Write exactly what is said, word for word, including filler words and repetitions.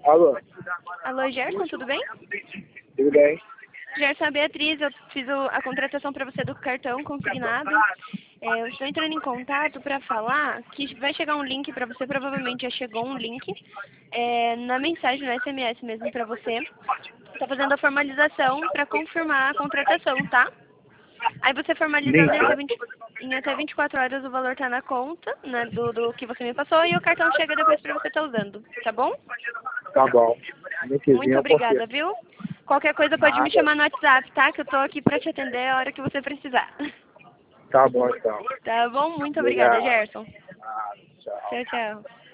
Alô? Alô, Gerson, tudo bem? Tudo bem? Gerson, a Beatriz, eu fiz o- a contratação para você do cartão consignado. É, eu estou entrando em contato para falar que vai chegar um link para você, provavelmente já chegou um link, é, na mensagem, no S M S mesmo para você. Está fazendo a formalização para confirmar a contratação, tá? Aí você formalizando em até, vinte, em até vinte e quatro horas o valor está na conta, né, do, do que você me passou, e o cartão chega depois para você estar usando, tá bom? Tá bom. Muito obrigada, viu? Qualquer coisa pode me Nada. chamar no WhatsApp, tá? Que eu tô aqui pra te atender a hora que você precisar. Tá bom, então. Tá bom? Muito obrigada, Obrigado. Gerson. Ah, tchau. Tchau, tchau.